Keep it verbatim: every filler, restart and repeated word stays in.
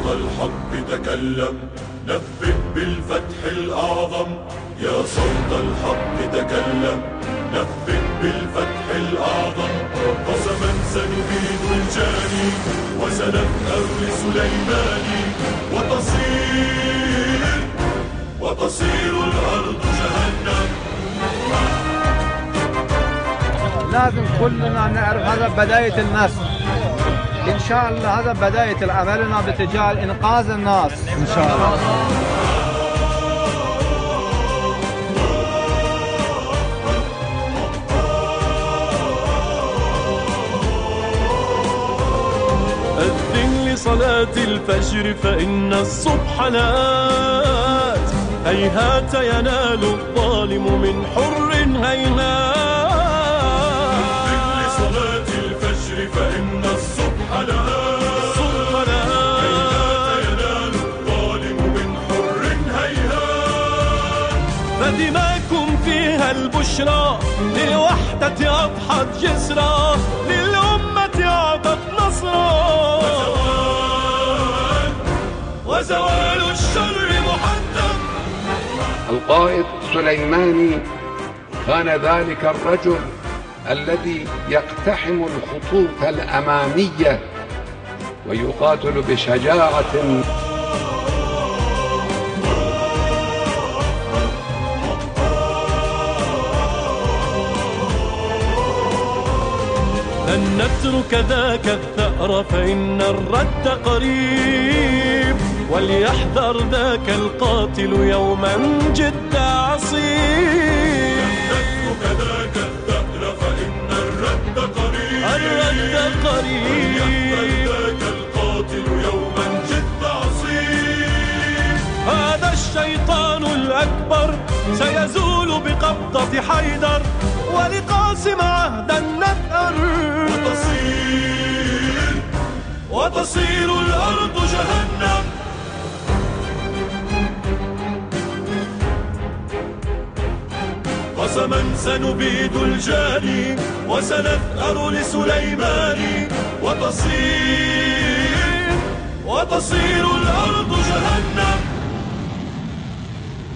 الحق تكلم، نبئ بالفتح الأعظم. يا صوت الحق تكلم، نبئ بالفتح الأعظم. قسما سنبيد الجاني وسنثأر لسليمان، وتصير وتصير الأرض جهنم. لازم كلنا نعرف هذا بداية النصر إن شاء الله. هذا بداية عملنا باتجاه إنقاذ الناس إن شاء الله. أذن لصلاة الفجر فإن الصبح لات، هيهات ينال الظالم من حر هيهات. فإن الصبح لات، هيهات ينال الظالم من حر هيهات. فدماكم فيها البشرى، للوحدة أضحت جسرا، للأمة أعطت نصرا. وزوال وزوال الشر محتم. القائد سليماني كان ذلك الرجل الذي يقتحم الخطوط الأمامية ويقاتل بشجاعة. لن نترك ذاك الثأر فإن الرد قريب، وليحذر ذاك القاتل يوما جد عصيب. الرد قريب، ذاك القاتل يوما جد عصيب. هذا الشيطان الأكبر سيزول بقبضة حيدر، ولقاسم عهدا نثأر. وتصير وتصير الأرض جهنم. قسما سنبيد الجاني وسنثأر لسليمان، وتصير وتصير الأرض جهنم.